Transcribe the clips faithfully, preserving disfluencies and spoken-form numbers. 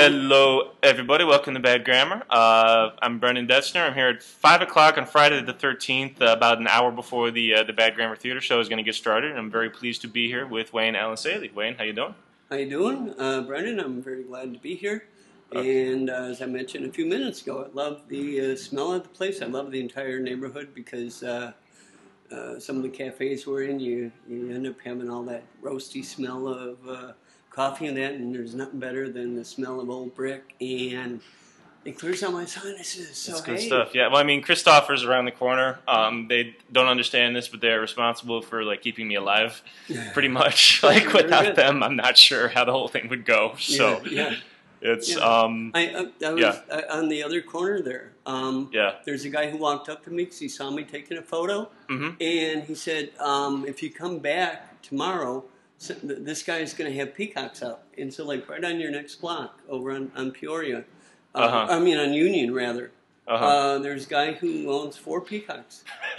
Hello, everybody. Welcome to Bad Grammar. Uh, I'm Brendan Detzner. I'm here at five o'clock on Friday the thirteenth, uh, about an hour before the uh, the Bad Grammar Theater show is going to get started. And I'm very pleased to be here with Wayne Allen Saley. Wayne, how you doing? How you doing? Uh, Brendan, I'm very glad to be here. Okay. And uh, as I mentioned a few minutes ago, I love the uh, smell of the place. I love the entire neighborhood because uh, uh, some of the cafes we're in, you, you end up having all that roasty smell of uh, coffee and that, and there's nothing better than the smell of old brick, and it clears out my sinuses. So, That's good hey. stuff. Yeah. Well, I mean, Christopher's around the corner. Um, they don't understand this, but they're responsible for like keeping me alive, pretty much. Like without them, I'm not sure how the whole thing would go. So yeah, yeah. it's yeah. um. I, I, I was yeah. uh, on the other corner there. Um, yeah. There's a guy who walked up to me because he saw me taking a photo, mm-hmm. and he said, um, "If you come back tomorrow, so th- this guy's going to have peacocks out." And so, like right on your next block over on, on Peoria, uh, uh-huh. I mean on Union rather. Uh-huh. Uh, there's a guy who owns four peacocks.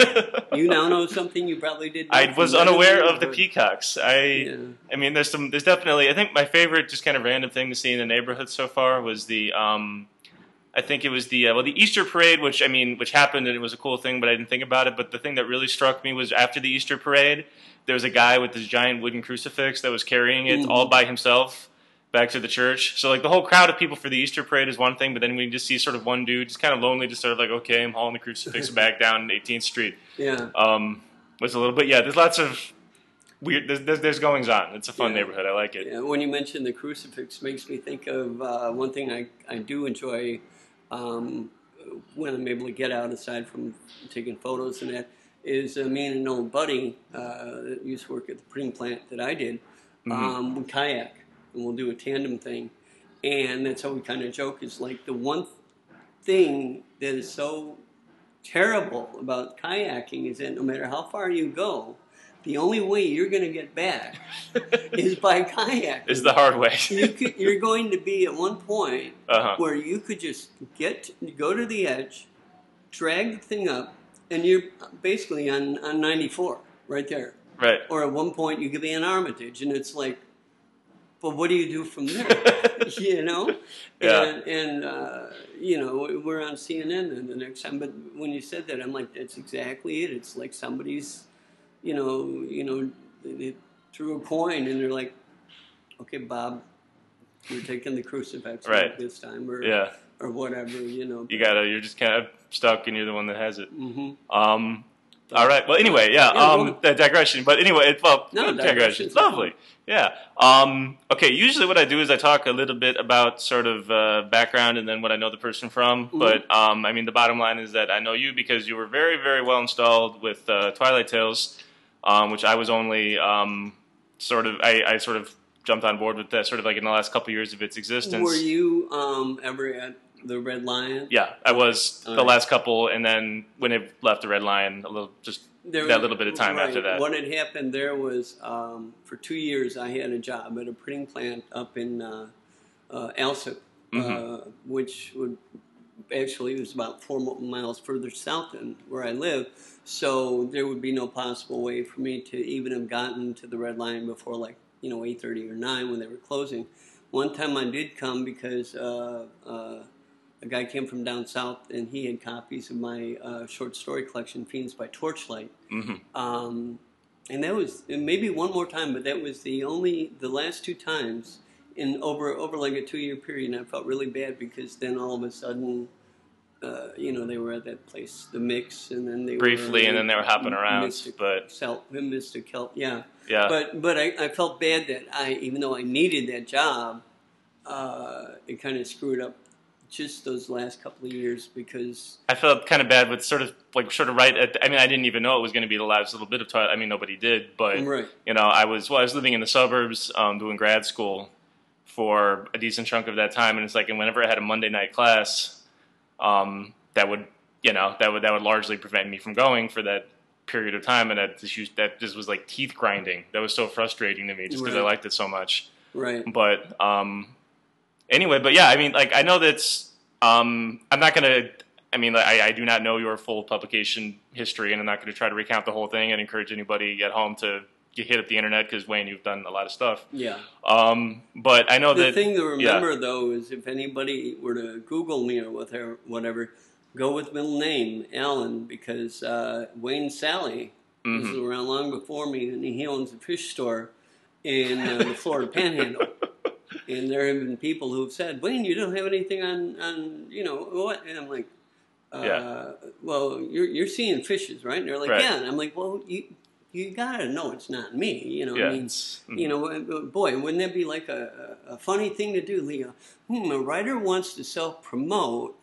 You now know something you probably didn't know. I was unaware of the peacocks. I, yeah. I mean, there's some, there's definitely. I think my favorite, just kind of random thing to see in the neighborhood so far was the. Um, I think it was the uh, well, the Easter parade, which I mean, which happened and it was a cool thing, but I didn't think about it. But the thing that really struck me was after the Easter parade, there was a guy with this giant wooden crucifix that was carrying it mm-hmm. all by himself back to the church. So like the whole crowd of people for the Easter parade is one thing, but then we just see sort of one dude, just kind of lonely, just sort of like, okay, I'm hauling the crucifix back down eighteenth Street. Yeah. Um, was a little bit, yeah. There's lots of weird. There's, there's, there's goings on. It's a fun yeah. neighborhood. I like it. Yeah. When you mentioned the crucifix, makes me think of uh, one thing I I do enjoy. Um, when I'm able to get out, aside from taking photos and that, is uh, me and an old buddy uh, that used to work at the printing plant that I did, mm-hmm. um, we kayak, and we'll do a tandem thing. And that's how we kind of joke, is like the one thing that is so terrible about kayaking is that no matter how far you go, the only way you're going to get back is by kayaking. Is the hard way. you could, you're going to be at one point uh-huh. where you could just get go to the edge, drag the thing up, and you're basically on, on ninety-four right there. Right. Or at one point you could be in Armitage, and it's like, but what do you do from there? you know? Yeah. And, and uh, you know, we're on C N N then the next time. But when you said that, I'm like, that's exactly it. It's like somebody's... You know, you know, they threw a coin and they're like, "Okay, Bob, you're taking the crucifix right. this time, or yeah. or whatever." You know, you gotta, you're just kind of stuck, and you're the one that has it. Mm-hmm. Um, all right. Well, anyway, yeah. yeah um, the digression, but anyway, it, well, no, digression. Lovely. Yeah. Um, okay. Usually, what I do is I talk a little bit about sort of uh, background and then what I know the person from. Mm-hmm. But um, I mean, the bottom line is that I know you because you were very, very well installed with uh, Twilight Tales. Um, which I was only um, sort of, I, I sort of jumped on board with that sort of like in the last couple of years of its existence. Were you um, ever at the Red Lion? Yeah, I was All the right. last couple, and then when it left the Red Lion, a little just there, that little bit of time right. after that. What had happened there was um, for two years I had a job at a printing plant up in uh, uh, Alsip, mm-hmm. uh, which would actually it was about four miles further south than where I live. So there would be no possible way for me to even have gotten to the Red Lion before like, you know, eight thirty or nine when they were closing. One time I did come because uh, uh, a guy came from down south and he had copies of my uh, short story collection, Fiends by Torchlight. Mm-hmm. Um, and that was, maybe one more time, but that was the only, the last two times in over, over like a two-year period. And I felt really bad because then all of a sudden... Uh, you know, they were at that place, the Mix, and then they briefly, were, and then they were hopping around. Mystic but Kelp, Mystic Kelp, yeah, yeah. But but I, I felt bad that I, even though I needed that job, uh, it kind of screwed up just those last couple of years because I felt kind of bad with sort of like sort of right at. I mean, I didn't even know it was going to be the last little bit of Twilight. I mean, nobody did, but right. you know, I was well, I was living in the suburbs, um, doing grad school for a decent chunk of that time, and it's like, and whenever I had a Monday night class. Um, that would, you know, that would that would largely prevent me from going for that period of time, and that just that just was like teeth grinding. That was so frustrating to me, just because right. I liked it so much. Right. But um, anyway, but yeah, I mean, like I know that's. Um, I'm not gonna. I mean, I, I do not know your full publication history, and I'm not going to try to recount the whole thing. And encourage anybody at home to you hit up the internet because Wayne, you've done a lot of stuff. Yeah. Um, but I know the that thing to remember yeah. though is if anybody were to Google me or whatever, whatever, go with middle name Allen because uh, Wayne Sally mm-hmm. was around long before me, and he owns a fish store in uh, the Florida Panhandle. And there have been people who've said, Wayne, you don't have anything on, on you know, what? And I'm like, uh, yeah. well, you're you're seeing fishes, right? And they're like, right. yeah. And I'm like, well, you you gotta know it's not me, you know. Yeah. I mean, mm-hmm. you know, boy, wouldn't that be like a, a funny thing to do, Leo? Hmm, a writer wants to self promote,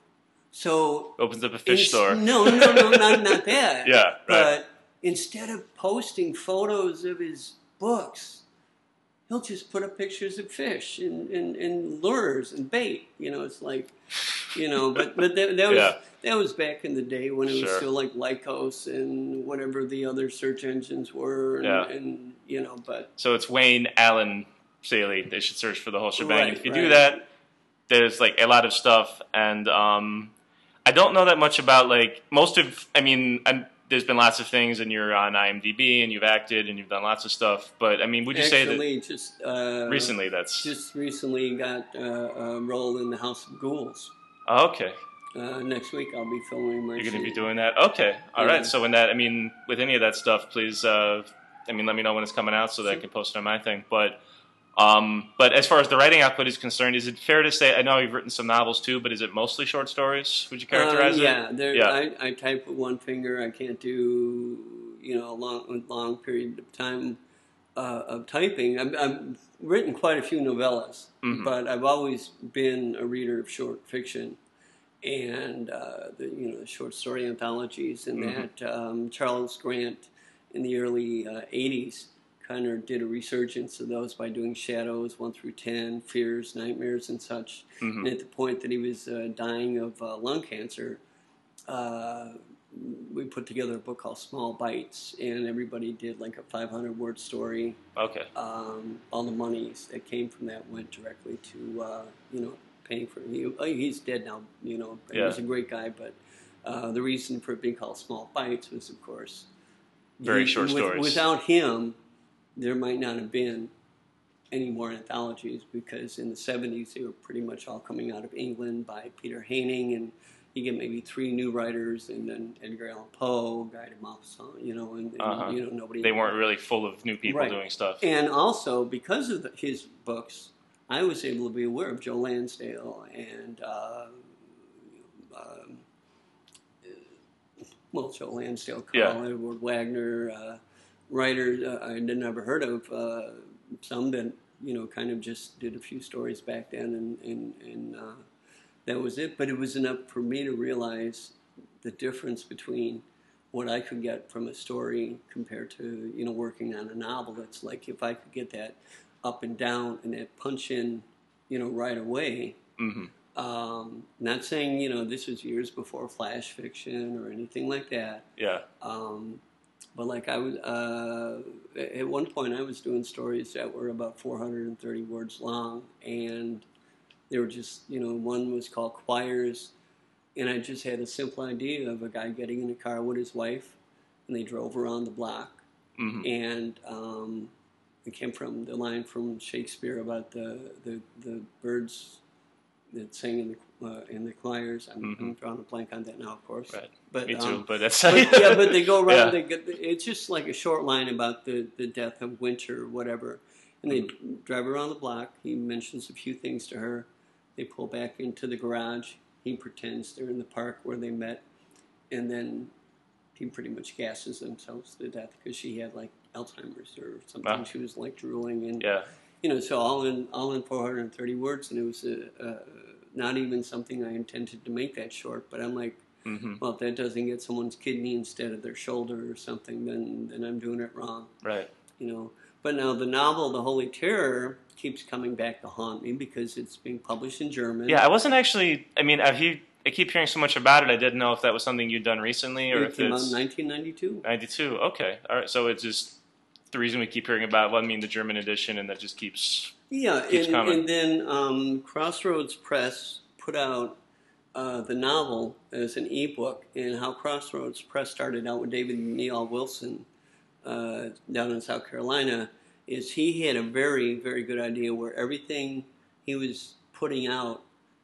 so opens up a fish store. No, no, no, not not that. yeah, right. But instead of posting photos of his books, he'll just put up pictures of fish and, and, and lures and bait. You know, it's like, you know, but, but that, that was yeah. that was back in the day when it was sure. still like Lycos and whatever the other search engines were. And, yeah. and you know, but. So it's Wayne Allen Staley. They should search for the whole shebang. Right, if you right. do that, there's like a lot of stuff. And um, I don't know that much about like most of, I mean, I'm, there's been lots of things, and you're on I M D B, and you've acted, and you've done lots of stuff. But I mean, would you Actually, say that just uh, recently? That's just recently got uh, a role in the House of Ghouls. Oh, okay. Uh, next week I'll be filming my. You're going to scene. be doing that. Okay, all yeah. right. So when that, I mean, with any of that stuff, please, uh, I mean, let me know when it's coming out so that I can post it on my thing. But. Um, but as far as the writing output is concerned, is it fair to say, I know you've written some novels too, but is it mostly short stories? Would you characterize uh, yeah, it? Yeah, I, I type with one finger. I can't do, you know, a long, long period of time uh, of typing. I've, I've written quite a few novellas, mm-hmm. but I've always been a reader of short fiction and, uh, the, you know, the short story anthologies and mm-hmm. that. Um, Charles Grant in the early uh, eighties kind of did a resurgence of those by doing Shadows one through ten, Fears, Nightmares, and such. Mm-hmm. And at the point that he was uh, dying of uh, lung cancer, uh, we put together a book called Small Bites, and everybody did like a five hundred word story. Okay. Um, all the monies that came from that went directly to, uh, you know, paying for him. He, he's dead now, you know, he yeah. was a great guy, but uh, the reason for it being called Small Bites was, of course, very he, short with, stories. Without him, there might not have been any more anthologies because in the seventies they were pretty much all coming out of England by Peter Haining, and you get maybe three new writers, and then Edgar Allan Poe, Guy de Maupassant, you know, and, and uh-huh. you know nobody. They weren't really full of new people right. doing stuff. And also because of the, his books, I was able to be aware of Joe Lansdale and uh, um, well, Joe Lansdale, Carl yeah. Edward Wagner. Uh, writers uh, I had never heard of, uh, some that, you know, kind of just did a few stories back then, and, and, and uh, that was it. But it was enough for me to realize the difference between what I could get from a story compared to, you know, working on a novel. It's like if I could get that up and down and that punch in, you know, right away. Mm-hmm. Um, not saying, you know, this was years before flash fiction or anything like that. Yeah. Um, But like I was, uh, at one point I was doing stories that were about four hundred thirty words long, and they were just, you know, one was called Choirs, and I just had a simple idea of a guy getting in a car with his wife, and they drove around the block, mm-hmm. and um, it came from the line from Shakespeare about the the, the birds that sang in the uh, in the choirs. I'm, mm-hmm. I'm drawing a blank on that now, of course. Right. But, Me too. um, but that's but, yeah. But they go around. Yeah. They get, it's just like a short line about the, the death of Winter or whatever, and they mm-hmm. drive around the block. He mentions a few things to her. They pull back into the garage. He pretends they're in the park where they met, and then he pretty much gasses themselves to death because she had like Alzheimer's or something. Ah. She was like drooling, and yeah. you know, so all in all in four hundred thirty words, and it was a, a, not even something I intended to make that short. But I'm like, mm-hmm. well, if that doesn't get someone's kidney instead of their shoulder or something, then then I'm doing it wrong. Right. You know. But now the novel, The Holy Terror, keeps coming back to haunt me because it's being published in German. Yeah, I wasn't actually. I mean, I've he, I keep hearing so much about it. I didn't know if that was something you'd done recently or it if came it's out in nineteen ninety-two. ninety-two. Okay, all right. So it's just the reason we keep hearing about. Well, I mean, the German edition, and that just keeps. Yeah, keeps and, coming. and then um, Crossroads Press put out uh, the novel as an ebook, and how Crossroads Press started out with David Neal Wilson. uh, down in South Carolina, is he had a very, very good idea where everything he was putting out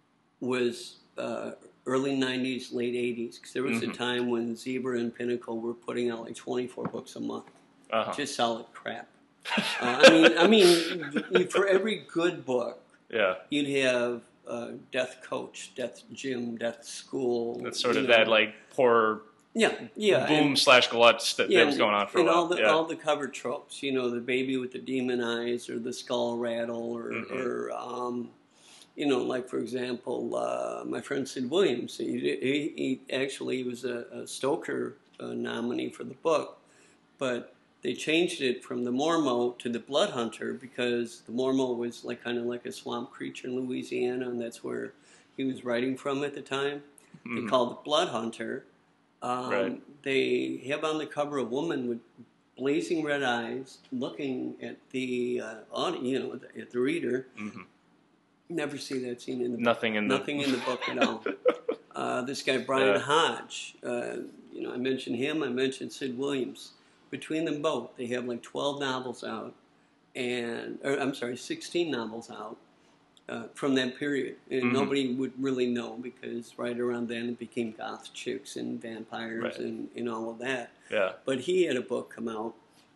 was uh, early nineties, late eighties. Because there was mm-hmm. a time when Zebra and Pinnacle were putting out like twenty-four books a month. Uh-huh. Just solid crap. uh, I mean, I mean, for every good book, yeah, you'd have uh, Death Coach, Death Gym, Death School. That's sort of know. that like poor yeah, yeah, boom and, slash glutz that, yeah, that was going on for and a while. all the yeah. all the cover tropes, you know, the baby with the demon eyes, or the skull rattle, or, mm-hmm. or um, you know, like for example, uh, my friend Sid Williams. He, he, he actually was a, a Stoker uh, nominee for the book, but they changed it from the Mormo to the Blood Hunter because the Mormo was like kind of like a swamp creature in Louisiana, and that's where he was writing from at the time. Mm-hmm. They called it Blood Hunter. Um, right. They have on the cover a woman with blazing red eyes looking at the uh, audience, you know, at the reader. Mm-hmm. Never see that scene in the nothing book. in nothing the in the book at all. uh, this guy Brian yeah. Hodge, uh, you know, I mentioned him. I mentioned Sid Williams. Between them both, they have like twelve novels out, and or, I'm sorry, sixteen novels out uh, from that period, and mm-hmm. nobody would really know because right around then it became goth chicks and vampires right. and, and all of that. Yeah. But he had a book come out,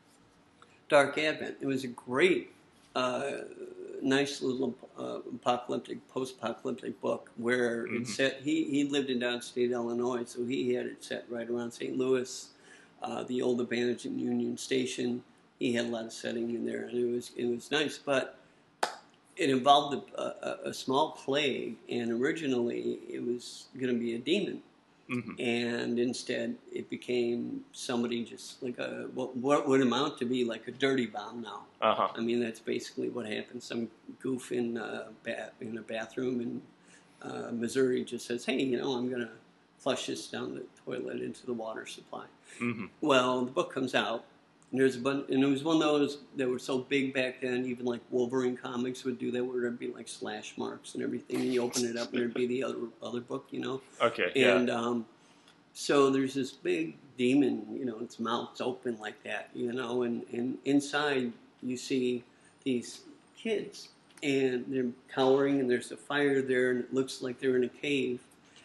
Dark Advent. It was a great, uh, nice little uh, apocalyptic, post-apocalyptic book where mm-hmm. it set. He he lived in downstate Illinois, so he had it set right around Saint Louis. Uh, the old abandoned Union Station, he had a lot of setting in there, and it was it was nice. But it involved a, a, a small plague, and originally it was going to be a demon, mm-hmm. and instead it became somebody just like a what, what would amount to be like a dirty bomb now. Uh-huh. I mean, that's basically what happened. Some goof in uh, ba- in a bathroom in uh, Missouri just says, "Hey, you know, I'm going to flush this down the toilet into the water supply." Mm-hmm. Well, the book comes out, and there's a bunch, and it was one of those that were so big back then. Even like Wolverine comics would do that, where there'd be like slash marks and everything. And you open it up, and there'd be the other other book, you know. Okay. And yeah. um, so there's this big demon, you know, its mouth's open like that, you know, and and inside you see these kids, and they're cowering, and there's a fire there, and it looks like they're in a cave,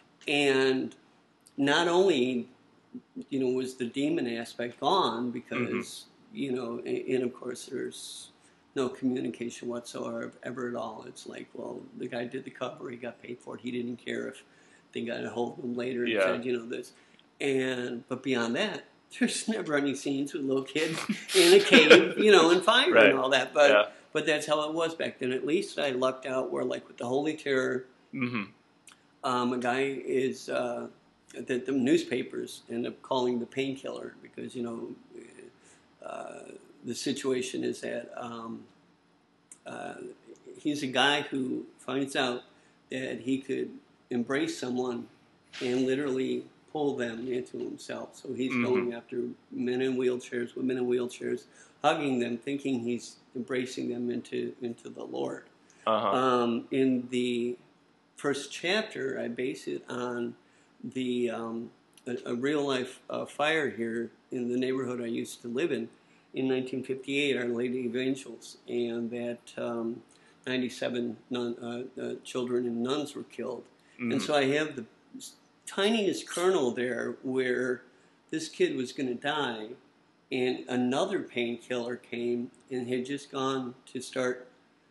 and not only, you know, was the demon aspect gone because, mm-hmm. you know, and, and of course there's no communication whatsoever ever at all. It's like, well, the guy did the cover, he got paid for it, he didn't care if they got a hold of him later and yeah. said, you know, this. And, but beyond that, there's never any scenes with little kids in a cave, you know, and fire right. and all that. But, yeah. but that's how it was back then. At least I lucked out where, like with the Holy Terror, mm-hmm. um, a guy is... Uh, that the newspapers end up calling the painkiller because, you know, uh, the situation is that um, uh, he's a guy who finds out that he could embrace someone and literally pull them into himself. So he's mm-hmm. going after men in wheelchairs, women in wheelchairs, hugging them, thinking he's embracing them into, into the Lord. Uh-huh. Um, in the first chapter, I base it on the um, a, a real life uh, fire here in the neighborhood I used to live in in nineteen fifty-eight, Our Lady of Angels, and that um, ninety-seven nun, uh, uh, children and nuns were killed. Mm-hmm. And so I have the tiniest kernel there where this kid was going to die, and another painkiller came and had just gone to start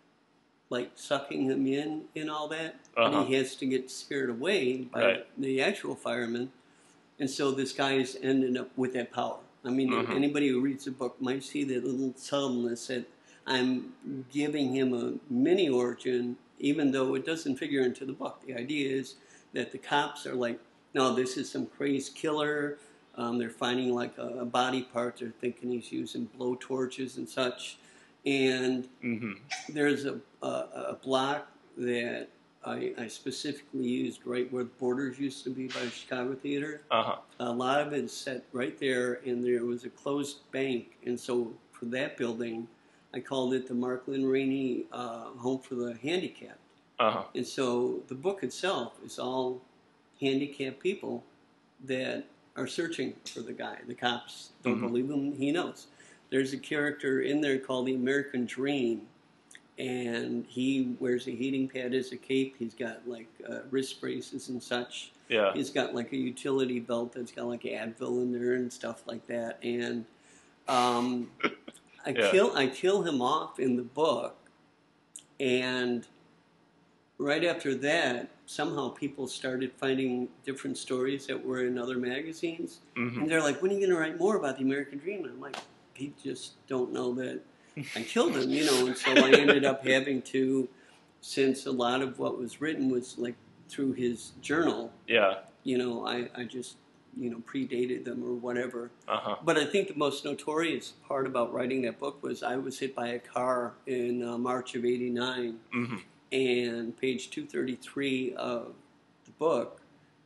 like sucking him in and all that. Uh-huh. And he has to get scared away by right. the actual firemen. And so this guy is ending up with that power. I mean, uh-huh. anybody who reads the book might see that little subtleness that I'm giving him a mini origin, even though it doesn't figure into the book. The idea is that the cops are like, no, this is some crazed killer. Um, they're finding like a, a body part. They're thinking he's using blowtorches and such. And mm-hmm. there's a, a, a block that I, I specifically used right where the Borders used to be by the Chicago Theater. Uh-huh. A lot of it is set right there, and there was a closed bank. And so for that building, I called it the Markland Rainey uh, Home for the Handicapped. Uh-huh. And so the book itself is all handicapped people that are searching for the guy. The cops don't mm-hmm. believe him. He knows. there's a character in there called the American Dream, and he wears a heating pad as a cape. He's got like uh, wrist braces and such. Yeah. He's got like a utility belt that's got like Advil in there and stuff like that. And um, I Yeah. kill I kill him off in the book, and right after that, somehow people started finding different stories that were in other magazines, Mhm. and they're like, "When are you going to write more about the American Dream?" And I'm like, "People just don't know that I killed him," you know. And so I ended up having to, since a lot of what was written was like through his journal, Yeah. you know, I, I just, you know, predated them or whatever. Uh-huh. But I think the most notorious part about writing that book was I was hit by a car in uh, March of eighty-nine, Mm-hmm. and page two thirty-three of the book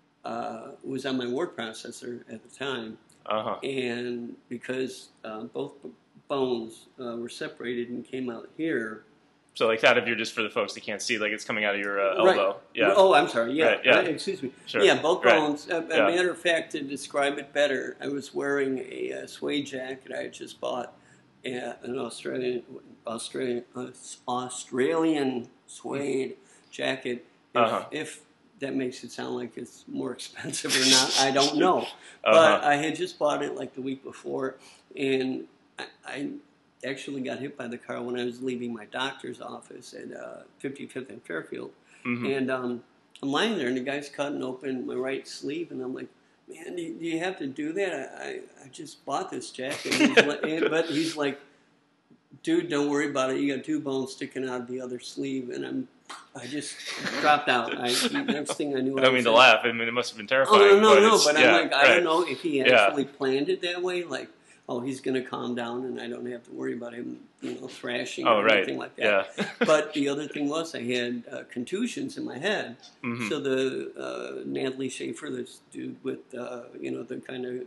uh, was on my word processor at the time. Uh-huh. And because uh, both b- bones uh, were separated and came out here. So like that, if you're just for the folks that can't see, like it's coming out of your uh, Right. elbow. Yeah. Oh, I'm sorry. Yeah. Right, yeah. Right, excuse me. Sure. Yeah, both Right. bones. A, a Yeah. matter of fact, to describe it better, I was wearing a, a suede jacket I had just bought, uh, an Australian Australian uh, Australian suede jacket. If, Uh-huh. if that makes it sound like it's more expensive or not, I don't know. Uh-huh. But I had just bought it like the week before, and I, I actually got hit by the car when I was leaving my doctor's office at uh, fifty-fifth and Fairfield. Mm-hmm. And um, I'm lying there, and the guy's cutting open my right sleeve, and I'm like, "Man, do you, do you have to do that? I, I, I just bought this jacket." And he's like, and, but he's like, "Dude, don't worry about it. You got two bones sticking out of the other sleeve." And I'm, I just dropped out. I, next thing I knew, I don't I mean was to in- laugh. I mean, it must have been terrifying. Oh, no, no, but no. it's- But yeah, I'm like, I right. don't know if he Yeah. actually planned it that way. Like, oh, he's going to calm down, and I don't have to worry about him, you know, thrashing Oh, or right. anything like that. Yeah. But the other thing was, I had uh, contusions in my head. Mhm. So the uh, Natalie Schaefer, this dude with, uh, you know, the kind of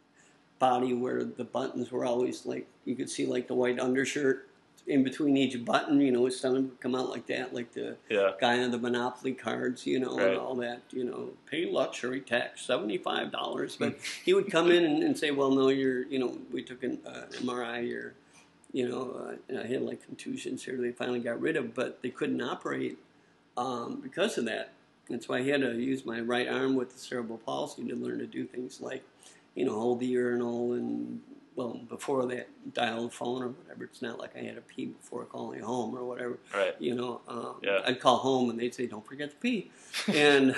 body where the buttons were always like, you could see like the white undershirt in between each button, you know, his stomach would come out like that, like the Yeah. guy on the Monopoly cards, you know, Right. and all that, you know, pay luxury tax, seventy-five dollars. But he would come in and, and say, well, no, you're, you know, we took an uh, M R I, you're, you know, uh, and I had like contusions here they finally got rid of, but they couldn't operate um, because of that. And so I had to use my right arm with the cerebral palsy to learn to do things like, you know, hold the urinal and, well, before that, dial the phone or whatever. It's not like I had to pee before calling home or whatever. Right. You know, um, Yeah. I'd call home and they'd say, don't forget to pee. and,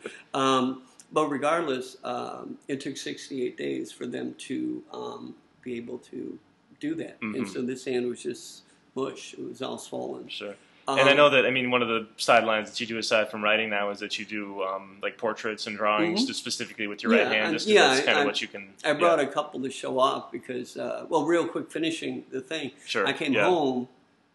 um, but regardless, um, it took sixty-eight days for them to um, be able to do that. And Mhm. so this hand was just mush. It was all swollen. Sure. Um, And I know that, I mean, one of the sidelines that you do aside from writing now is that you do um, like portraits and drawings Mhm. just specifically with your Yeah, right hand. I- Just 'cause yeah, that's kind I- of what you can. I brought yeah. a couple to show off because, uh, well, real quick, finishing the thing. Sure. I came yeah. home,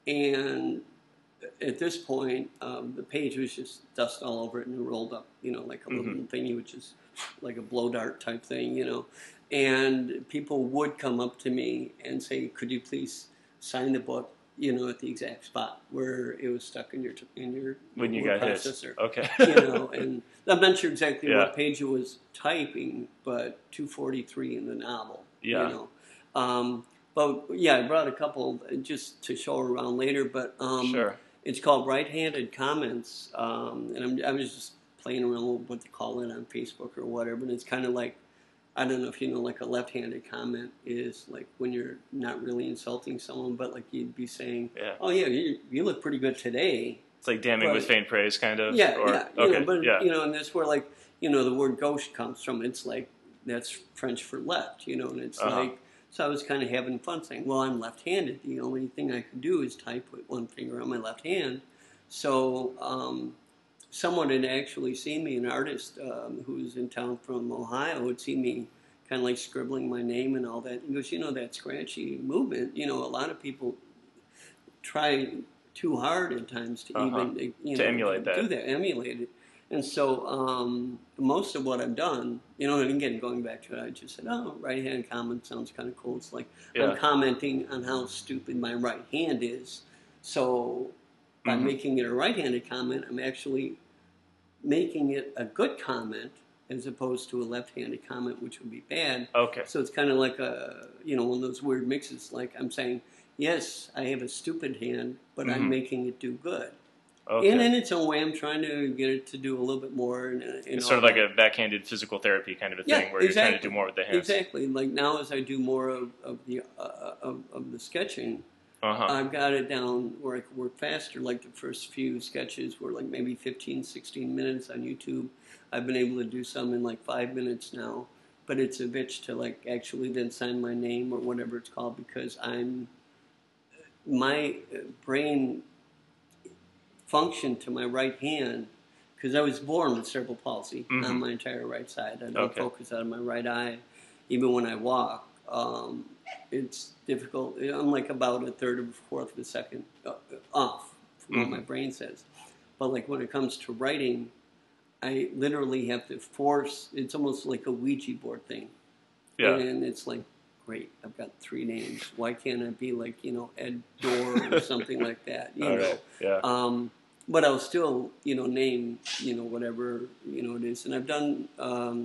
and at this point, um, the page was just dust all over it and it rolled up, you know, like a little Mhm. thingy, which is like a blow dart type thing, you know. And people would come up to me and say, "Could you please sign the book?" You know, at the exact spot where it was stuck in your in your When you word got hit. processor. Okay. You know, and I'm not sure exactly Yeah. what page it was typing, but two forty-three in the novel. Yeah. You know, um, but yeah, I brought a couple just to show around later. But um, Sure. it's called Right-Handed Comments, um, and I'm, I was just playing around with what to call it on Facebook or whatever. And it's kind of like, I don't know if you know, like a left-handed comment is like when you're not really insulting someone, but like you'd be saying, Yeah. "Oh yeah, you, you look pretty good today." It's like damning But- with faint praise, kind of. Yeah, or, yeah, you Okay. know, but yeah. you know, and that's where like you know the word gauche comes from. It's like that's French for left, you know, and it's Uh-huh. like so I was kind of having fun saying, well, I'm left-handed. The only thing I can do is type with one finger on my left hand. So um, someone had actually seen me, an artist um, who's in town from Ohio, had seen me kind of like scribbling my name and all that. He goes, you know, that scratchy movement. You know, a lot of people try too hard at times to Uh-huh. even you To know emulate do that. that, emulate it. And so um, most of what I've done, you know, and again going back to it, I just said, oh, right hand comment sounds kind of cool. It's like Yeah. I'm commenting on how stupid my right hand is. So by Mhm. making it a right-handed comment, I'm actually making it a good comment as opposed to a left-handed comment, which would be bad. Okay. So it's kind of like a, you know, one of those weird mixes. Like I'm saying, yes, I have a stupid hand, but mm-hmm. I'm making it do good. Okay. And in its own way, I'm trying to get it to do a little bit more. And, and it's sort of like a backhanded physical therapy kind of a yeah, thing, where exactly. you're trying to do more with the hands. Exactly. Like now, as I do more of, of the uh, of, of the sketching, uh-huh. I've got it down where I can work faster. Like the first few sketches were like maybe fifteen, sixteen minutes on YouTube. I've been able to do some in like five minutes now. But it's a bitch to like actually then sign my name or whatever it's called, because I'm my brain function to my right hand, because I was born with cerebral palsy mm-hmm. on my entire right side. I don't okay. focus out of my right eye, even when I walk. Um, it's difficult. I'm like about a third of a fourth of a second uh, off from mm-hmm. what my brain says. But like when it comes to writing, I literally have to force. It's almost like a Ouija board thing. Yeah. And it's like, great, I've got three names. Why can't I be like, you know, Ed Dorr or something like that? You All know. Right. Yeah. Um, but I'll still, you know, name, you know, whatever, you know, it is. And I've done, um,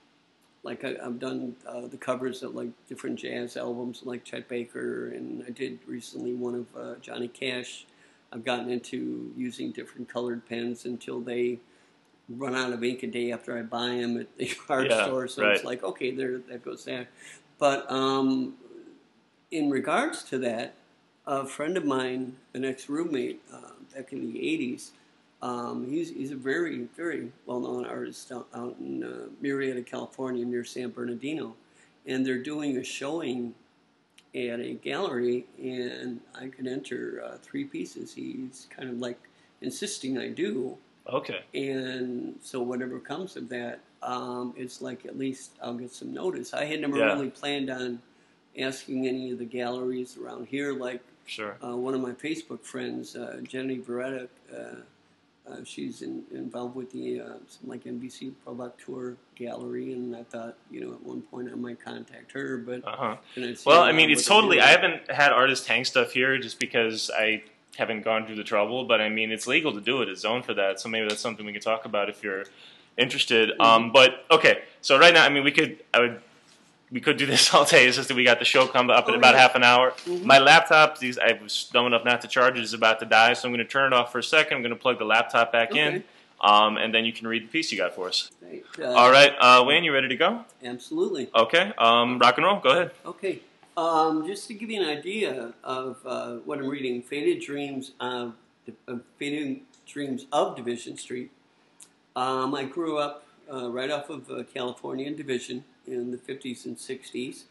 like, I, I've done uh, the covers of, like, different jazz albums, like Chet Baker, and I did recently one of uh, Johnny Cash. I've gotten into using different colored pens until they run out of ink a day after I buy them at the art yeah, store. So right. it's like, okay, there, that goes there. But um, in regards to that, a friend of mine, an ex-roommate uh, back in the eighties, um, he's, he's a very, very well-known artist out, out in uh, Murrieta, California, near San Bernardino. And they're doing a showing at a gallery, and I could enter uh, three pieces. He's kind of like insisting I do. Okay. And so whatever comes of that, um, it's like at least I'll get some notice. I had never yeah. really planned on asking any of the galleries around here. Like sure. uh, one of my Facebook friends, uh, Jenny Veretta, uh, uh, she's in, involved with the uh, some like N B C Provocateur Gallery, and I thought, you know, at one point I might contact her, but uh-huh. I well, I mean, it's totally. I haven't had artists hang stuff here just because I haven't gone through the trouble, but I mean, it's legal to do it. It's zoned for that, so maybe that's something we could talk about if you're interested. Mm-hmm. Um, but okay, so right now, I mean, we could, I would, we could do this all day. It's just that we got the show come up in oh, about yeah. half an hour. Mm-hmm. My laptop, these, I was dumb enough not to charge it, is about to die, so I'm going to turn it off for a second. I'm going to plug the laptop back okay. in, um, and then you can read the piece you got for us. Right. Uh, all right, uh, Wayne, you ready to go? Absolutely. Okay, um, rock and roll. Go ahead. Okay. Um, just to give you an idea of uh, what I'm reading, Faded Dreams of uh, Faded Dreams of Division Street. Um, I grew up uh, right off of uh, California and Division in the fifties and sixties,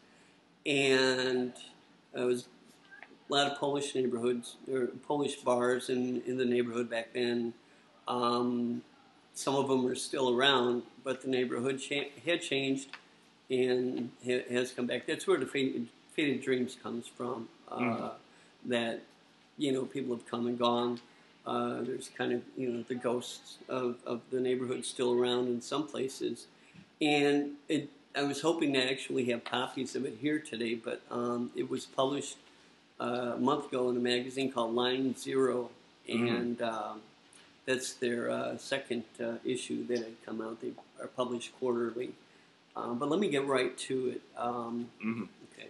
and it was a lot of Polish neighborhoods, or Polish bars in, in the neighborhood back then. Um, some of them are still around, but the neighborhood cha- had changed and ha- has come back. That's where the Faded Faded Dreams comes from, uh, mm. that, you know, people have come and gone. Uh, there's kind of, you know, the ghosts of, of the neighborhood still around in some places. And it, I was hoping to actually have copies of it here today, but um, it was published uh, a month ago in a magazine called Line Zero, and mm. um, that's their uh, second uh, issue that had come out. They are published quarterly. Um, but let me get right to it. Um, mm-hmm. Okay.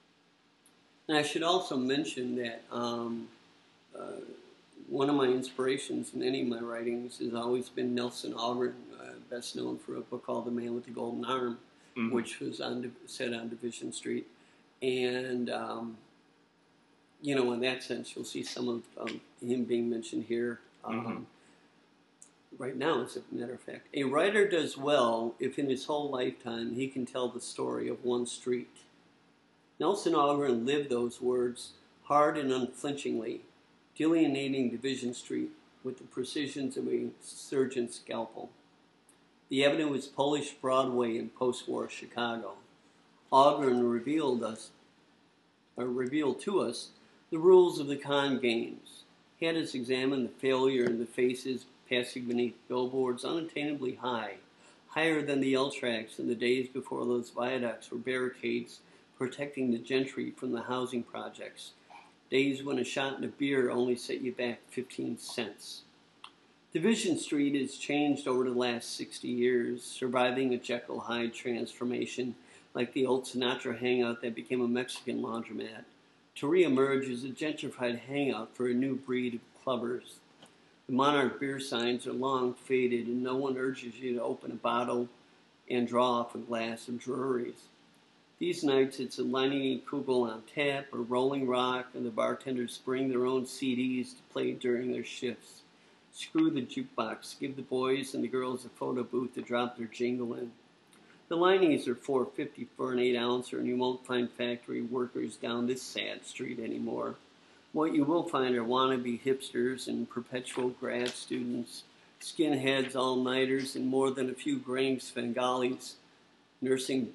And I should also mention that um, uh, one of my inspirations in any of my writings has always been Nelson Algren, uh, best known for a book called The Man with the Golden Arm, mm-hmm. which was on, set on Division Street. And, um, you know, in that sense, you'll see some of um, him being mentioned here um, mm-hmm. right now, as a matter of fact. A writer does well if in his whole lifetime he can tell the story of one street. Nelson Algren lived those words hard and unflinchingly, delineating Division Street with the precisions of a surgeon's scalpel. The avenue was Polish Broadway in post-war Chicago. Algren revealed us, or revealed to us, the rules of the con games, had us examine the failure in the faces passing beneath billboards unattainably high, higher than the L-tracks in the days before those viaducts were barricades protecting the gentry from the housing projects, days when a shot and a beer only set you back fifteen cents. Division Street has changed over the last sixty years, surviving a Jekyll Hyde transformation like the old Sinatra hangout that became a Mexican laundromat, to re-emerge as a gentrified hangout for a new breed of clubbers. The Monarch beer signs are long faded, and no one urges you to open a bottle and draw off a glass of Drury's. These nights, it's a Lenny Kugel on tap or Rolling Rock, and the bartenders bring their own C Ds to play during their shifts. Screw the jukebox, give the boys and the girls a photo booth to drop their jingle in. The linings are four fifty for an eight ouncer, and you won't find factory workers down this sad street anymore. What you will find are wannabe hipsters and perpetual grad students, skinheads, all-nighters, and more than a few graying Svengalis nursing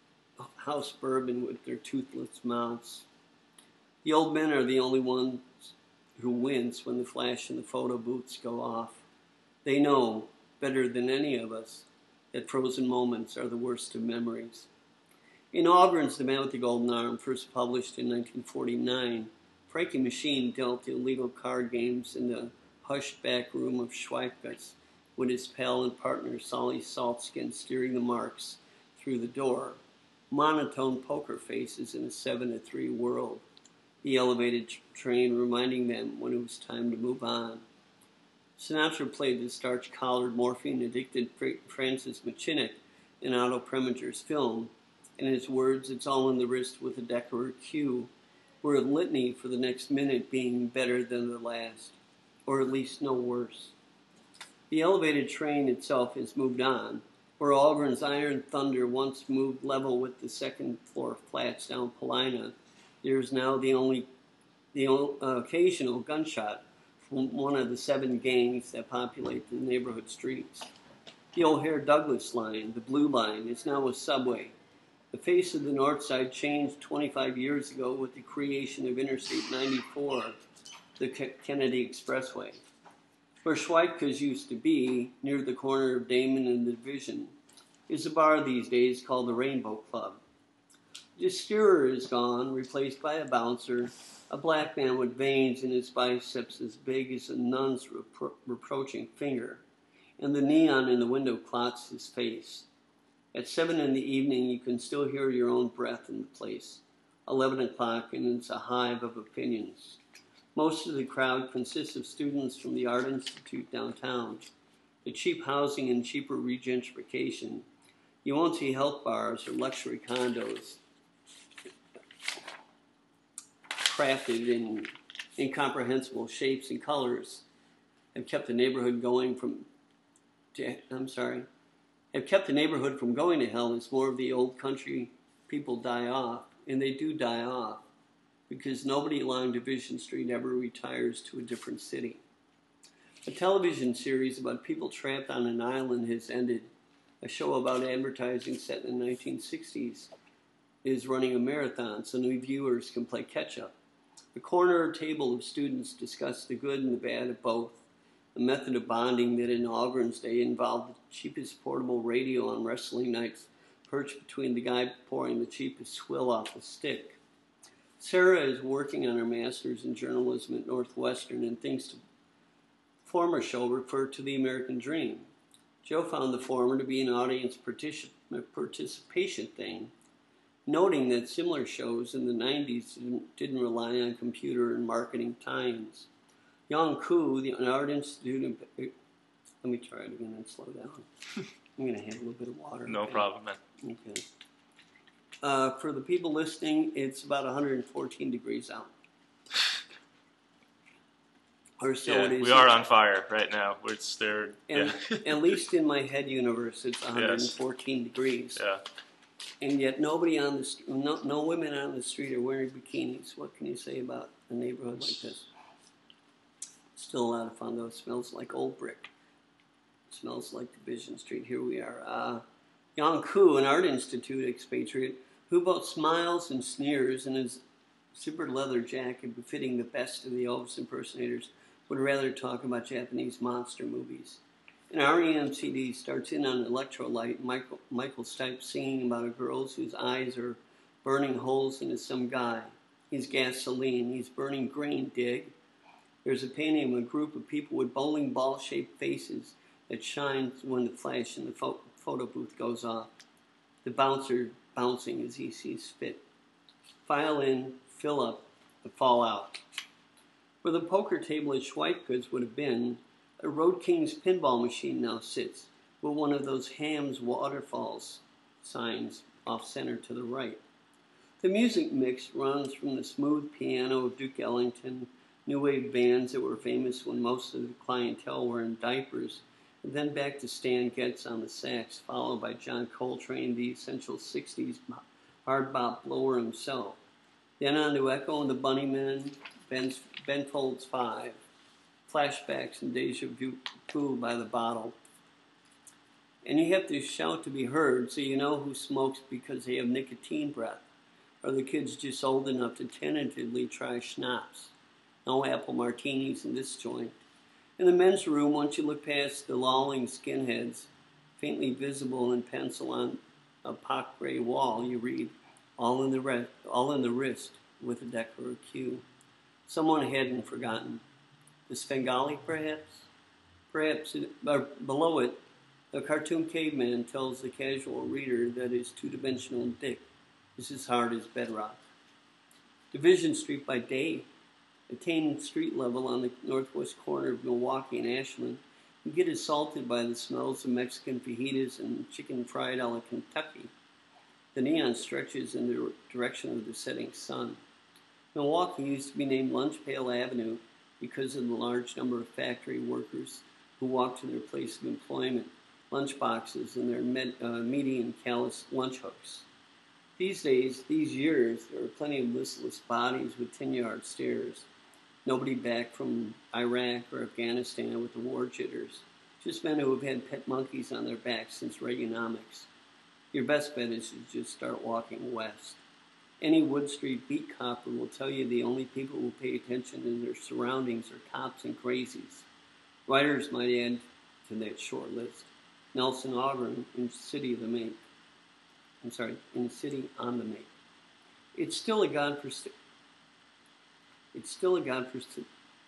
house bourbon with their toothless mouths. The old men are the only ones who wince when the flash and the photo booths go off. They know, better than any of us, that frozen moments are the worst of memories. In Auburn's The Man with the Golden Arm, first published in nineteen forty-nine, Frankie Machine dealt illegal card games in the hushed back room of Schweikes, with his pal and partner Solly Saltskin steering the marks through the door. Monotone poker faces in a seven to three world. The elevated train reminding them when it was time to move on. Sinatra played the starch-collared, morphine-addicted Francis Machinik in Otto Preminger's film. In his words, it's all in the wrist with a Decker cue, were a litany for the next minute being better than the last, or at least no worse. The elevated train itself has moved on, where Auburn's Iron Thunder once moved level with the second-floor flats down Paulina. There is now the only, the uh, occasional gunshot from one of the seven gangs that populate the neighborhood streets. The O'Hare-Douglas line, the Blue Line, is now a subway. The face of the North Side changed twenty-five years ago with the creation of Interstate ninety-four, the K- Kennedy Expressway. Where Schweikes used to be, near the corner of Damon and the Division, is a bar these days called the Rainbow Club. The skewer is gone, replaced by a bouncer, a black man with veins in his biceps as big as a nun's repro- reproaching finger, and the neon in the window clots his face. At seven in the evening, you can still hear your own breath in the place. Eleven o'clock, and it's a hive of opinions. Most of the crowd consists of students from the Art Institute downtown. The cheap housing and cheaper regentrification. You won't see health bars or luxury condos crafted in incomprehensible shapes and colors have kept the neighborhood going from, to, I'm sorry, have kept the neighborhood from going to hell as more of the old country people die off, and they do die off, because nobody along Division Street ever retires to a different city. A television series about people trapped on an island has ended. A show about advertising set in the nineteen sixties is running a marathon so new viewers can play catch-up. The corner table of students discuss the good and the bad of both, a method of bonding that in Auburn's day involved the cheapest portable radio on wrestling nights perched between the guy pouring the cheapest swill off a stick. Sarah is working on her master's in journalism at Northwestern and thinks the former show referred to the American Dream. Joe found the former to be an audience particip- participation thing, noting that similar shows in the nineties didn't, didn't rely on computer and marketing tie-ins. Yang Ku, the Art Institute, of, let me try it again and slow down. I'm going to have a little bit of water. No okay. problem, man. Okay. Uh, for the people listening, it's about one hundred fourteen degrees out. Or so yeah, it is. We are on fire right now. It's there. And yeah. at least in my head universe, it's one hundred fourteen yes. degrees. Yeah. And yet nobody on the st- no, no women on the street are wearing bikinis. What can you say about a neighborhood like this? Still a lot of fun though. It smells like old brick. It smells like Division Street. Here we are. Uh, Yang Ku, an art institute expatriate, who both smiles and sneers in his super leather jacket befitting the best of the Elvis impersonators, would rather talk about Japanese monster movies. An R E M C D starts in on Electrolyte, Michael, Michael Stipe singing about a girl whose eyes are burning holes into some guy. He's gasoline. He's burning grain, dig. There's a painting of a group of people with bowling ball-shaped faces that shines when the flash in the pho- photo booth goes off. The bouncer bouncing as he sees fit. File in, fill up, and fall out. Where the poker table at Schweikes would have been, a Road King's pinball machine now sits with one of those Ham's waterfalls signs off-center to the right. The music mix runs from the smooth piano of Duke Ellington, new wave bands that were famous when most of the clientele were in diapers, and then back to Stan Getz on the sax, followed by John Coltrane, the essential sixties hard bop blower himself. Then on to Echo and the Bunnymen, Ben's, Ben Folds Five, flashbacks and deja vu by the bottle. And you have to shout to be heard, so you know who smokes because they have nicotine breath. Are the kids just old enough to tentatively try schnapps? No apple martinis in this joint. In the men's room, once you look past the lolling skinheads, faintly visible in pencil on a pot gray wall, you read, all in the re- all in the wrist, with a Declarer Q. Someone hadn't forgotten. The Svengali, perhaps? Perhaps it, uh, below it, the cartoon caveman tells the casual reader that his two-dimensional dick is as hard as bedrock. Division Street by day, attained street level on the northwest corner of Milwaukee and Ashland, you get assaulted by the smells of Mexican fajitas and chicken fried a la Kentucky. The neon stretches in the direction of the setting sun. Milwaukee used to be named Lunch Pail Avenue because of the large number of factory workers who walked to their place of employment, lunch boxes and their med, uh, meaty and callous lunch hooks. These days, these years, there are plenty of listless bodies with ten-yard stares. Nobody back from Iraq or Afghanistan with the war jitters. Just men who have had pet monkeys on their backs since Reaganomics. Your best bet is to just start walking west. Any Wood Street beat copper will tell you the only people who pay attention to their surroundings are cops and crazies. Writers might add to that short list. Nelson Ogren in City of the Make. I'm sorry, in City on the Make. It's still a godforsaken. It's still a godforsaken.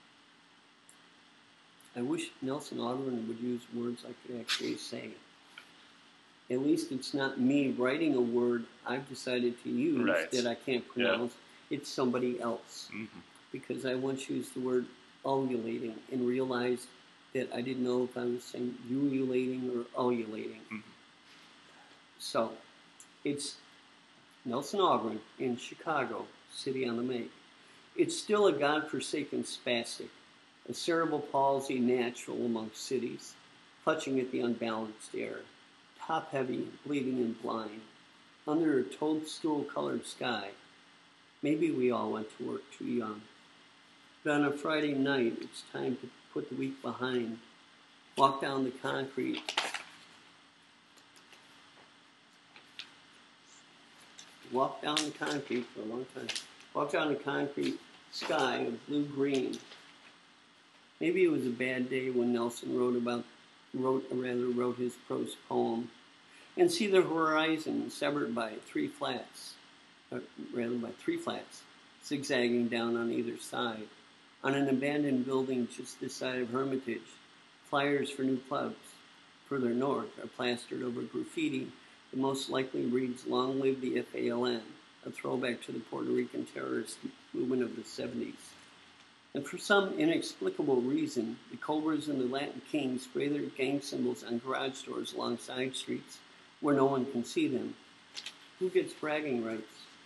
I wish Nelson Ogren would use words I could actually say. At least it's not me writing a word I've decided to use right. that I can't pronounce. Yeah. It's somebody else. Mm-hmm. Because I once used the word ululating and realized that I didn't know if I was saying ululating or ululating. Mm-hmm. So, it's Nelson Ogren in Chicago, City on the Make. It's still a godforsaken spastic, a cerebral palsy natural amongst cities, clutching at the unbalanced air, top-heavy, bleeding and blind, under a toadstool-colored sky. Maybe we all went to work too young. But on a Friday night, it's time to put the week behind, walk down the concrete, walk down the concrete for a long time, walk down the concrete sky of blue-green. Maybe it was a bad day when Nelson wrote about, wrote, or rather wrote his prose poem, and see the horizon severed by three flats, or rather by three flats, zigzagging down on either side. On an abandoned building just this side of Hermitage, flyers for new clubs further north are plastered over graffiti that most likely reads, "Long live the F A L N," a throwback to the Puerto Rican terrorist movement of the seventies. And for some inexplicable reason, the Cobras and the Latin Kings spray their gang symbols on garage doors along side streets where no one can see them. Who gets bragging rights?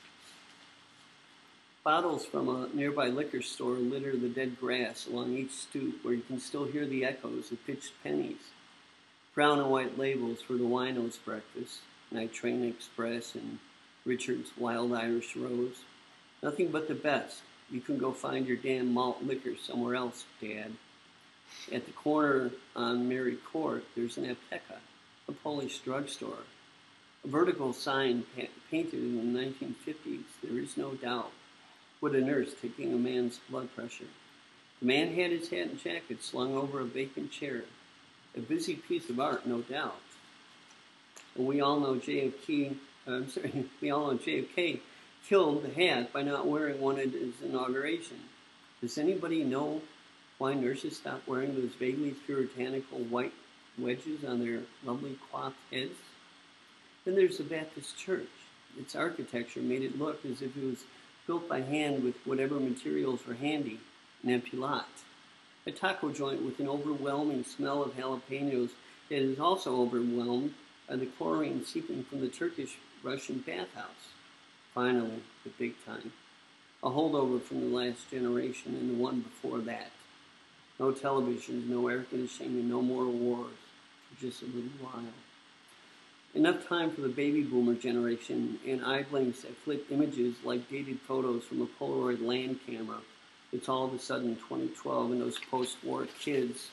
Bottles from a nearby liquor store litter the dead grass along each stoop where you can still hear the echoes of pitched pennies. Brown and white labels for the Wino's breakfast, Night Train Express and Richard's Wild Irish Rose. Nothing but the best. You can go find your damn malt liquor somewhere else, Dad. At the corner on Mary Court, there's an Apteca, a Polish drugstore. A vertical sign pa- painted in the nineteen fifties, there is no doubt. With a nurse taking a man's blood pressure. The man had his hat and jacket slung over a vacant chair. A busy piece of art, no doubt. And we all know J F K, uh, I'm sorry, we all know J F K killed the hat by not wearing one at his inauguration. Does anybody know Why nurses stopped wearing those vaguely puritanical white wedges on their lovely coiffed heads. Then there's the Baptist church. Its architecture made it look as if it was built by hand with whatever materials were handy, an empty lot. A taco joint with an overwhelming smell of jalapenos that is also overwhelmed by the chlorine seeping from the Turkish-Russian bathhouse. Finally, the big time. A holdover from the last generation and the one before that. No televisions, no air conditioning, and no more wars for just a little while. Enough time for the baby boomer generation and eye blinks that flip images like dated photos from a Polaroid land camera. It's all of a sudden twenty twelve and those post-war kids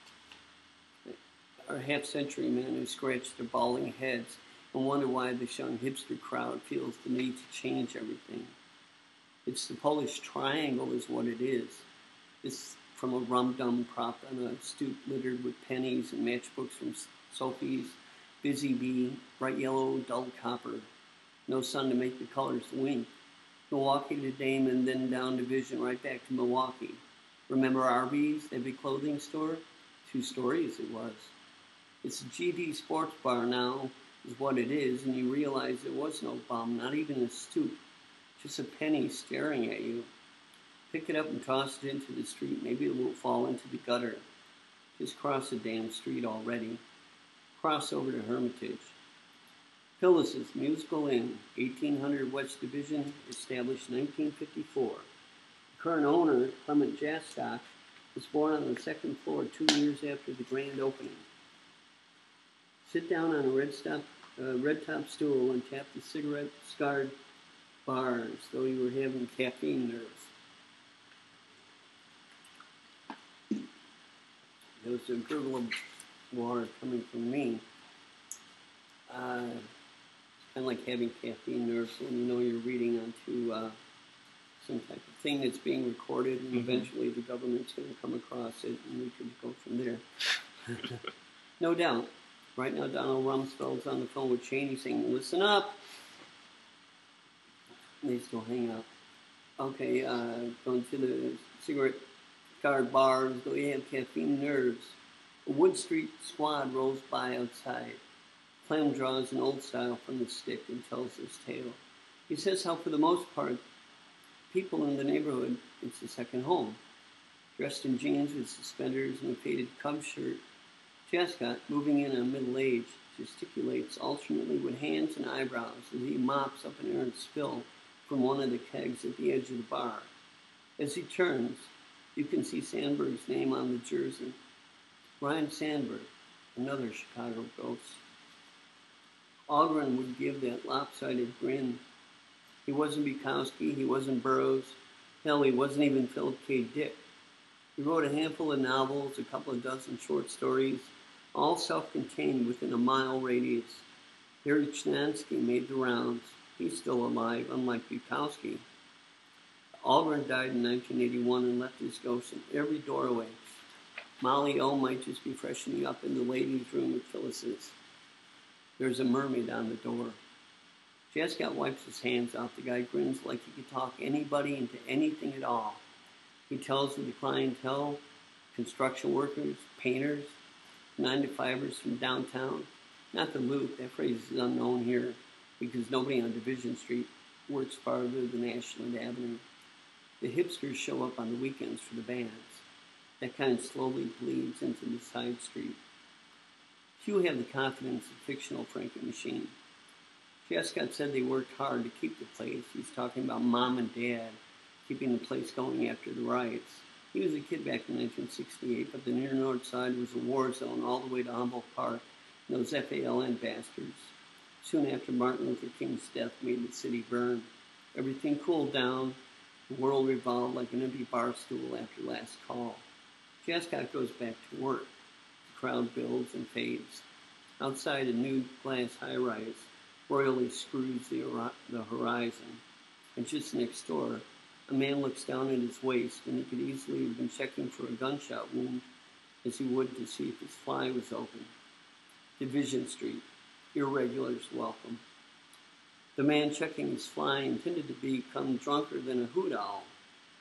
are half-century men who scratch their balding heads and wonder why this young hipster crowd feels the need to change everything. It's the Polish Triangle is what it is. It's from a rum-dum propped on a stoop littered with pennies and matchbooks from Sophie's, Busy Bee, bright yellow, dull copper. No sun to make the colors wink. Milwaukee to Damon, then down Division, right back to Milwaukee. Remember Arby's, that big clothing store? Two stories it was. It's a G D sports bar now, is what it is, and you realize there was no bum, not even a stoop. Just a penny staring at you. Pick it up and toss it into the street. Maybe it won't fall into the gutter. Just cross the damn street already. Cross over to Hermitage. Phyllis's Musical Inn, eighteen hundred West Division, established in nineteen fifty-four. The current owner, Clement Jastock, was born on the second floor two years after the grand opening. Sit down on a red, stop, uh, red top stool and tap the cigarette-scarred bar as though you were having caffeine nerves. There was a gurgle of water coming from me. Uh, kind of like having caffeine nerves when you know you're reading onto uh, some type of thing that's being recorded, and mm-hmm. eventually the government's going to come across it, and we could go from there. No doubt. Right now, Donald Rumsfeld's on the phone with Cheney saying, "Listen up." And they still hang up. Okay, uh, going to the cigarette card bar as though you have caffeine nerves. A Wood Street squad rolls by outside. Clem draws an old style from the stick and tells his tale. He says how, for the most part, people in the neighborhood, it's a second home. Dressed in jeans with suspenders and a faded Cub shirt, Jascott, moving in on middle age, gesticulates alternately with hands and eyebrows as he mops up an errant spill from one of the kegs at the edge of the bar. As he turns, you can see Sandberg's name on the jersey. Ryan Sandberg, another Chicago ghost. Algren would give that lopsided grin. He wasn't Bukowski, he wasn't Burroughs, hell, he wasn't even Philip K. Dick. He wrote a handful of novels, a couple of dozen short stories, all self-contained within a mile radius. Harry Chinansky made the rounds. He's still alive, unlike Bukowski. Algren died in nineteen eighty-one and left his ghost in every doorway. Molly O might just be freshening up in the ladies' room at Phyllis's. There's a mermaid on the door. Jascott wipes his hands off. The guy grins like he could talk anybody into anything at all. He tells of the clientele, construction workers, painters, nine-to-fivers from downtown. Not the loot, that phrase is unknown here because nobody on Division Street works farther than Ashland Avenue. The hipsters show up on the weekends for the bands. That kind slowly bleeds into the side street. Few have the confidence of fictional Frankie Machine. Jascott said they worked hard to keep the place. He's talking about mom and dad keeping the place going after the riots. He was a kid back in nineteen sixty-eight, but the near north side was a war zone all the way to Humboldt Park and those F A L N bastards. Soon after Martin Luther King's death made the city burn. Everything cooled down. The world revolved like an empty bar stool after last call. Jascott goes back to work. The crowd builds and fades. Outside, a new glass high-rise royally screws the, the horizon. And just next door, a man looks down at his waist, and he could easily have been checking for a gunshot wound as he would to see if his fly was open. Division Street. Irregulars welcome. The man checking his fly intended to become drunker than a hoot owl.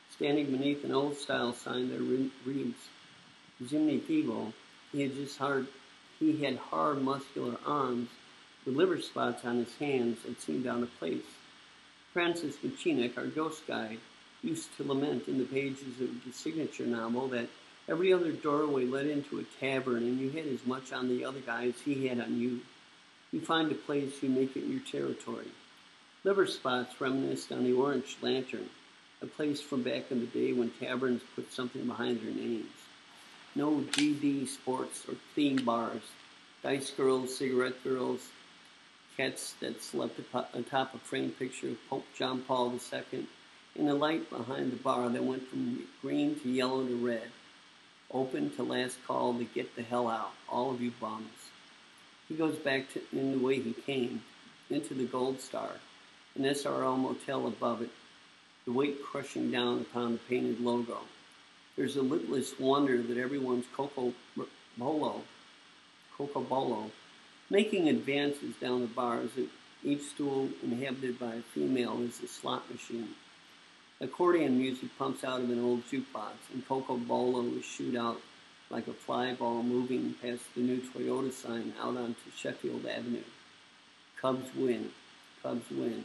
Standing beneath an old-style sign that reads Zimni Thivo, he had just hard, he had hard, muscular arms with liver spots on his hands that seemed out of place. Francis Machinek, our ghost guide, used to lament in the pages of the signature novel that every other doorway led into a tavern and you had as much on the other guy as he had on you. You find a place, you make it your territory. Liver spots reminisced on the Orange Lantern, a place from back in the day when taverns put something behind their names. No G D sports or theme bars, dice girls, cigarette girls, cats that slept atop a framed picture of Pope John Paul the Second, and a light behind the bar that went from green to yellow to red. Open to last call to get the hell out, all of you bums. He goes back to, in the way he came, into the Gold Star, an S R L motel above it, the weight crushing down upon the painted logo. There's a lidless wonder that everyone's Coco Bolo, Coco Bolo, making advances down the bars, each stool inhabited by a female is a slot machine. Accordion music pumps out of an old jukebox, and Coco Bolo is shoot out like a fly ball moving past the new Toyota sign out onto Sheffield Avenue. Cubs win. Cubs win.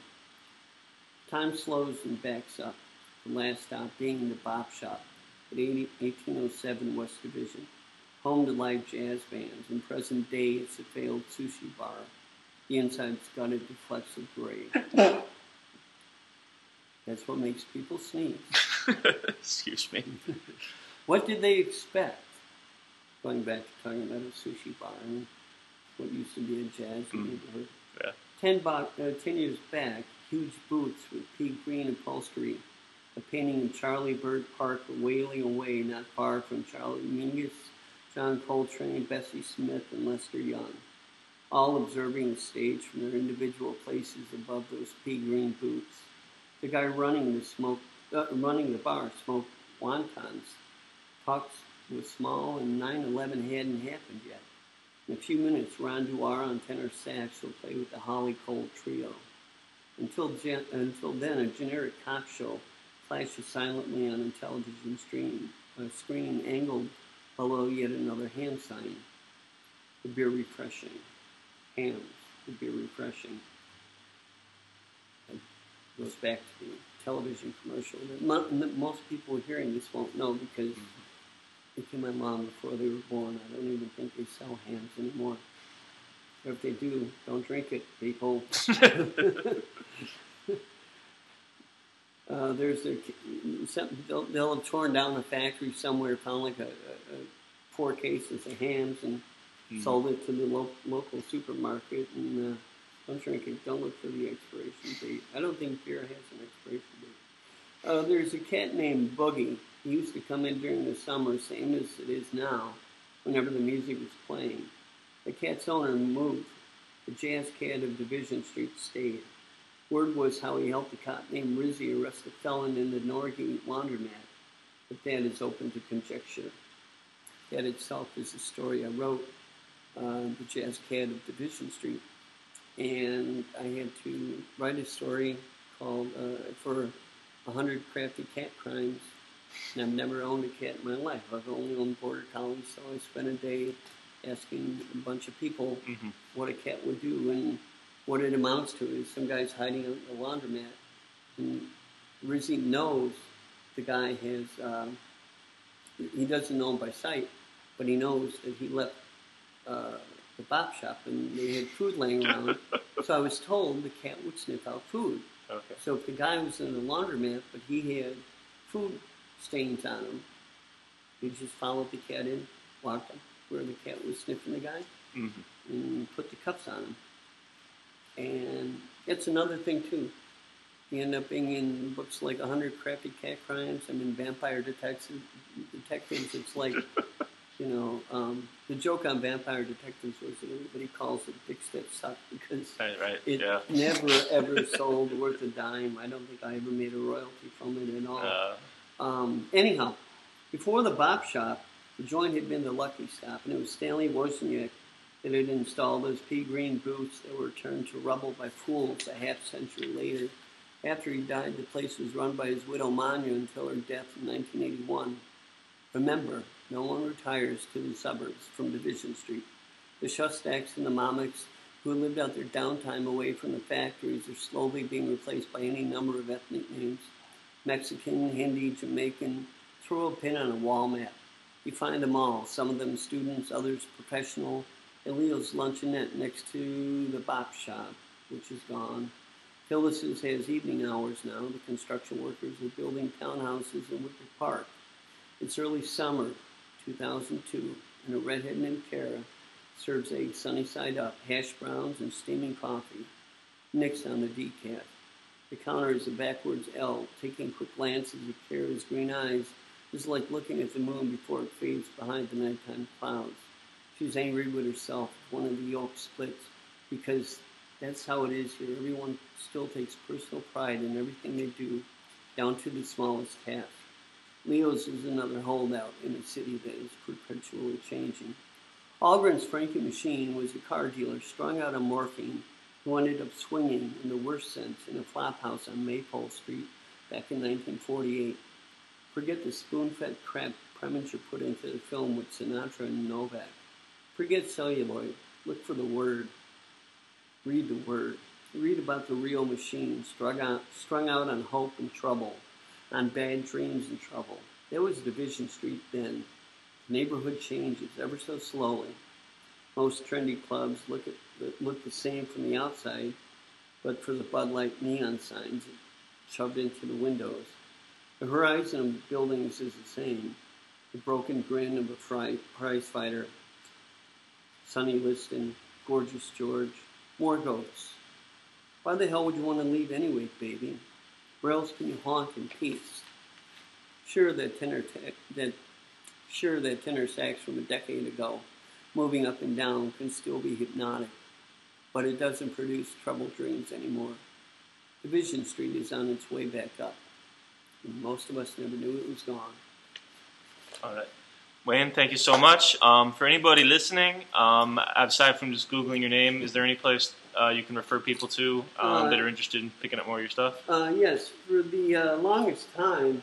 Time slows and backs up, the last stop being the Bop Shop at eighteen oh seven West Division, home to live jazz bands. In present day, it's a failed sushi bar. The inside's gutted to flecks of gray. That's what makes people sneeze. Excuse me. What did they expect? Going back to talking about a sushi bar and what used to be a jazz mm. neighborhood. Yeah. Ten, bo- uh, ten years back, huge boots with pea green upholstery, a painting of Charlie Bird Park wailing away not far from Charlie Mingus, John Coltrane, Bessie Smith, and Lester Young, all observing the stage from their individual places above those pea green boots. The guy running the smoke, uh, running the bar smoked wontons, talks was small, and nine eleven hadn't happened yet. In a few minutes, Ron Duar on tenor sax will play with the Holly Cole Trio. Until, gen- until then, a generic cop show flashes silently on a television screen, a screen angled below yet another hand sign. The beer refreshing. Hams, the beer refreshing. Goes back to the television commercial that most people hearing this won't know because it came my mom before they were born. I don't even think they sell hams anymore. Or if they do, don't drink it, people. uh, there's their, they'll, they'll have torn down a factory somewhere, found like a, a, a four cases of hams and mm. sold it to the lo- local supermarket and. Uh, Don't drink it. Don't look for the expiration date. I don't think beer has an expiration date. Uh, there's a cat named Boogie. He used to come in during the summer, same as it is now, whenever the music was playing. The cat's owner moved. The jazz cat of Division Street stayed. Word was how he helped a cop named Rizzy arrest a felon in the Norgate laundromat, but that is open to conjecture. That itself is a story I wrote, uh, The Jazz Cat of Division Street. And I had to write a story called uh, for one hundred Crafty Cat Crimes. And I've never owned a cat in my life. I've only owned Border Collies, so I spent a day asking a bunch of people mm-hmm. what a cat would do. And what it amounts to is some guy's hiding out in a laundromat. And Rizzy knows the guy has, uh, he doesn't know him by sight, but he knows that he left uh, the Bop Shop and they had food laying around. So I was told the cat would sniff out food. Okay. So if the guy was in the laundromat, but he had food stains on him, he'd just follow the cat in, walk where the cat was sniffing the guy, mm-hmm. and put the cuffs on him. And that's another thing, too. You end up being in books like one hundred Crafty Cat Crimes. I mean, Vampire Detectives. Detectives. It's like, you know, um, the joke on Vampire Detectives was that everybody calls it dicks that suck because right, right. it yeah. never, ever sold worth a dime. I don't think I ever made a royalty from it at all. Uh. Um, anyhow, before the Bop Shop, the joint had been the Lucky Stop, and it was Stanley Wozniak that had installed those pea green boots that were turned to rubble by fools a half century later After he died, the place was run by his widow Manya until her death in nineteen eighty-one. Remember, no one retires to the suburbs from Division Street. The Shostaks and the Momocks, who lived out their downtime away from the factories, are slowly being replaced by any number of ethnic names. Mexican, Hindi, Jamaican. Throw a pin on a wall map. You find them all, some of them students, others professional. Elio's luncheonette next to the Bop Shop, which is gone. Phyllis's has evening hours now. The construction workers are building townhouses in Wicker Park. It's early summer, two thousand two, and a redhead named Kara serves eggs sunny side up, hash browns, and steaming coffee. Nick's on the decaf. The counter is a backwards L, taking quick glances at Kara's green eyes is like looking at the moon before it fades behind the nighttime clouds. She's angry with herself if one of the yolks splits, because that's how it is here. Everyone still takes personal pride in everything they do, down to the smallest task. Leo's is another holdout in a city that is perpetually changing. Algren's Frankie Machine was a car dealer strung out on morphine who ended up swinging, in the worst sense, in a flop house on Maypole Street back in nineteen forty-eight. Forget the spoon-fed crap Preminger put into the film with Sinatra and Novak. Forget celluloid. Look for the word. Read the word. Read about the real machine, strung out, strung out on hope and trouble, on bad dreams and trouble. There was Division Street then. Neighborhood changes ever so slowly. Most trendy clubs look at look the same from the outside, but for the Bud Light neon signs shoved into the windows. The horizon of buildings is the same. The broken grin of a fry, prize fighter. Sonny Liston, Gorgeous George, more ghosts. Why the hell would you want to leave anyway, baby? Where else can you haunt in peace? Sure, that tenor, ta- that, sure, that tenor sax from a decade ago, moving up and down, can still be hypnotic, but it doesn't produce troubled dreams anymore. Division Street is on its way back up. And most of us never knew it was gone. All right. Wayne, thank you so much. Um, for anybody listening, um, aside from just Googling your name, is there any place uh, you can refer people to um, uh, that are interested in picking up more of your stuff? Uh, yes. For the uh, longest time,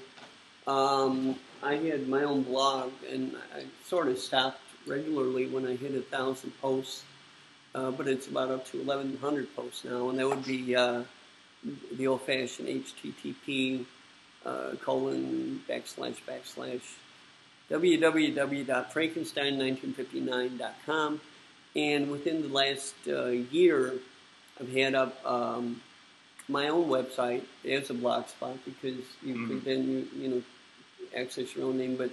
um, I had my own blog, and I sort of stopped regularly when I hit a thousand posts, uh, but it's about up to eleven hundred posts now, and that would be uh, the old-fashioned H T T P uh, colon backslash backslash w w w dot frankenstein nineteen fifty-nine dot com, and within the last uh, year, I've had up um, my own website as a blog spot, because you mm-hmm. could then you, you know access your own name, but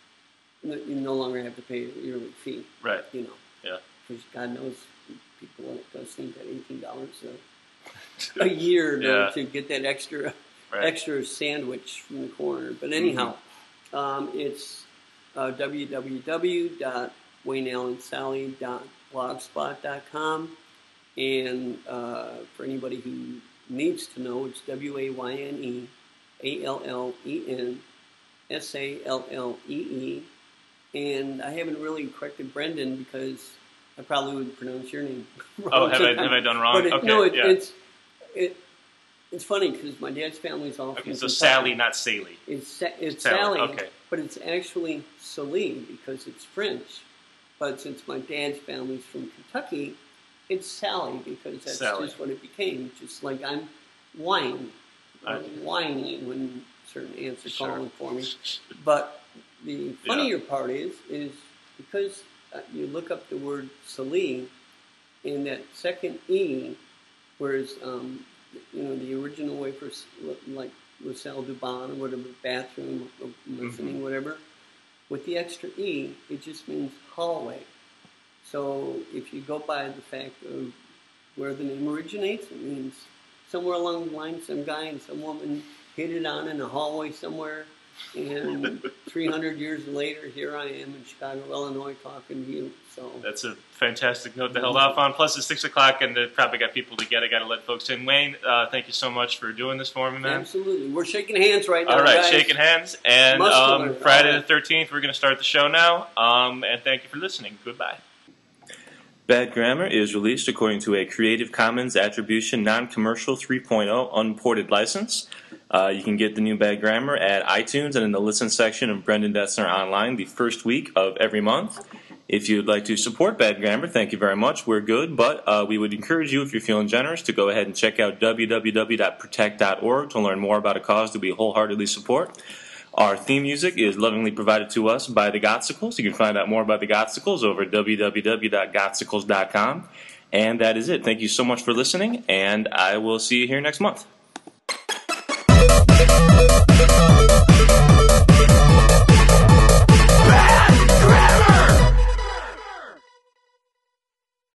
you no longer have to pay a yearly fee. Right. You know. Yeah. Because God knows people don't seem at eighteen dollars a, a year yeah. to, to get that extra right. extra sandwich from the corner. But anyhow, mm-hmm. um, it's uh, w w w dot wayne allen sally dot blogspot dot com, and uh, for anybody who needs to know, it's W A Y N E A L L E N S A L L E E. And I haven't really corrected Brendan because I probably would pronounce your name wrong. Oh, have I, have I done wrong? But it, okay, no, it, yeah. it's it, it's funny because my dad's family's all okay, from so Kentucky. Sally, not Sally. It's, it's Sally, Sally, okay. But it's actually Sally because it's French. But since my dad's family's from Kentucky, it's Sally because that's Sally. just what it became. Just like I'm wine, I'm whiny when certain aunts are Sure. calling for me. But the funnier yeah. part is, is because uh, you look up the word Sally, in that second E, whereas, um, you know, the original way for, like, La Salle du Bain or whatever, bathroom, or listening, mm-hmm. whatever, with the extra E, it just means hallway. So if you go by the fact of where the name originates, it means somewhere along the line, some guy and some woman hit it on in a hallway somewhere. And three hundred years later, here I am in Chicago, Illinois, talking to you. So that's a fantastic note to hold off on. Plus, it's six o'clock, and they've probably got people to get. I got to let folks in. Wayne, uh, thank you so much for doing this for me, man. Absolutely, we're shaking hands right now. All right, guys. shaking hands. And um, Friday the thirteenth, we're going to start the show now. Um, and thank you for listening. Goodbye. Bad Grammar is released according to a Creative Commons Attribution Non-Commercial three point oh Unported license. Uh, you can get the new Bad Grammar at iTunes and in the Listen section of Brendan Detzner Online the first week of every month. If you'd like to support Bad Grammar, thank you very much. We're good, but uh, we would encourage you, if you're feeling generous, to go ahead and check out w w w dot protect dot org to learn more about a cause that we wholeheartedly support. Our theme music is lovingly provided to us by the Gotsicles. You can find out more about the Gotsicles over at w w w dot gotsicles dot com. And that is it. Thank you so much for listening, and I will see you here next month.